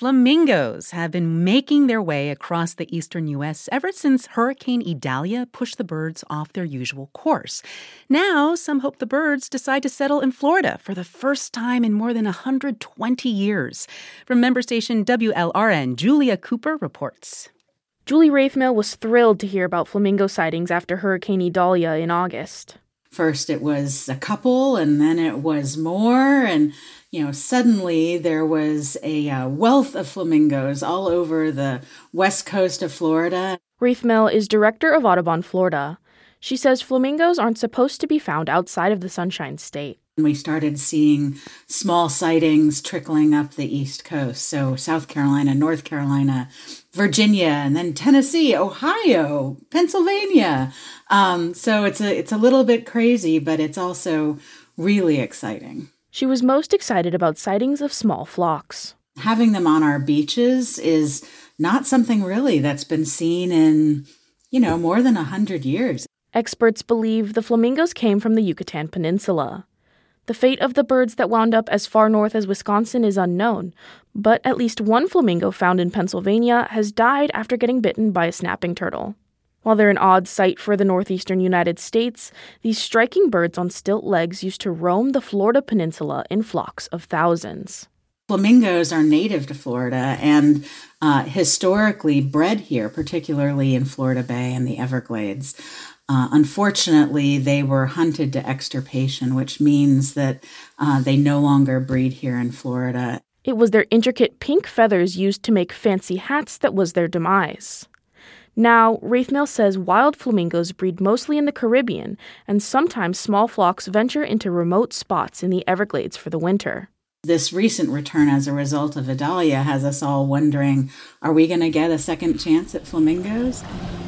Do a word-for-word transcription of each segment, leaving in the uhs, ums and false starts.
Flamingos have been making their way across the eastern U S ever since Hurricane Idalia pushed the birds off their usual course. Now, some hope the birds decide to settle in Florida for the first time in more than one hundred twenty years. From member station W L R N, Julia Cooper reports. Julie Raithmail was thrilled to hear about flamingo sightings after Hurricane Idalia in August. First it was a couple, and then it was more, and you know, suddenly there was a uh, wealth of flamingos all over the west coast of Florida. Raithmail is director of Audubon Florida. She says flamingos aren't supposed to be found outside of the Sunshine State. We started seeing small sightings trickling up the East Coast. So South Carolina, North Carolina, Virginia, and then Tennessee, Ohio, Pennsylvania. Um, so it's a it's a little bit crazy, but it's also really exciting. She was most excited about sightings of small flocks. Having them on our beaches is not something really that's been seen in, you know, more than one hundred years. Experts believe the flamingos came from the Yucatan Peninsula. The fate of the birds that wound up as far north as Wisconsin is unknown, but at least one flamingo found in Pennsylvania has died after getting bitten by a snapping turtle. While they're an odd sight for the northeastern United States, these striking birds on stilt legs used to roam the Florida peninsula in flocks of thousands. Flamingos are native to Florida and uh, historically bred here, particularly in Florida Bay and the Everglades. Uh, unfortunately, they were hunted to extirpation, which means that uh, they no longer breed here in Florida. It was their intricate pink feathers used to make fancy hats that was their demise. Now, Raithmail says wild flamingos breed mostly in the Caribbean, and sometimes small flocks venture into remote spots in the Everglades for the winter. This recent return as a result of Idalia has us all wondering, are we going to get a second chance at flamingos?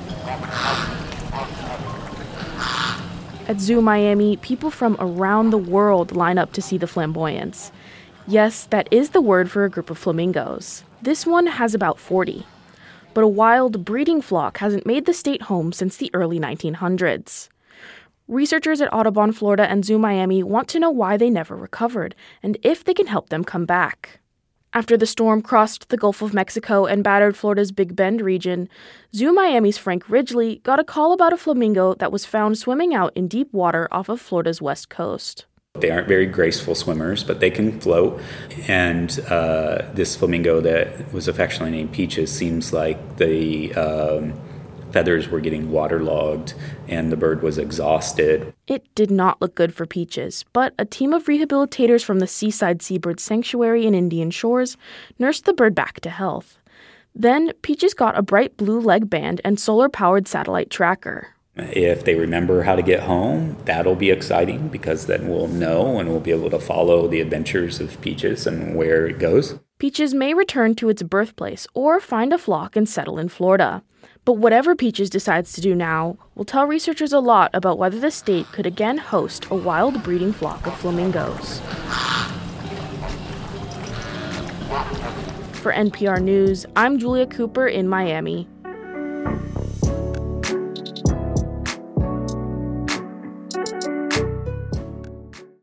At Zoo Miami, people from around the world line up to see the flamboyants. Yes, that is the word for a group of flamingos. This one has about forty. But a wild breeding flock hasn't made the state home since the early nineteen hundreds. Researchers at Audubon Florida and Zoo Miami want to know why they never recovered and if they can help them come back. After the storm crossed the Gulf of Mexico and battered Florida's Big Bend region, Zoo Miami's Frank Ridgely got a call about a flamingo that was found swimming out in deep water off of Florida's west coast. They aren't very graceful swimmers, but they can float. And uh, this flamingo that was affectionately named Peaches seems like the um, feathers were getting waterlogged and the bird was exhausted. It did not look good for Peaches, but a team of rehabilitators from the Seaside Seabird Sanctuary in Indian Shores nursed the bird back to health. Then Peaches got a bright blue leg band and solar-powered satellite tracker. If they remember how to get home, that'll be exciting because then we'll know and we'll be able to follow the adventures of Peaches and where it goes. Peaches may return to its birthplace or find a flock and settle in Florida. But whatever Peaches decides to do now will tell researchers a lot about whether the state could again host a wild breeding flock of flamingos. For N P R News, I'm Julia Cooper in Miami.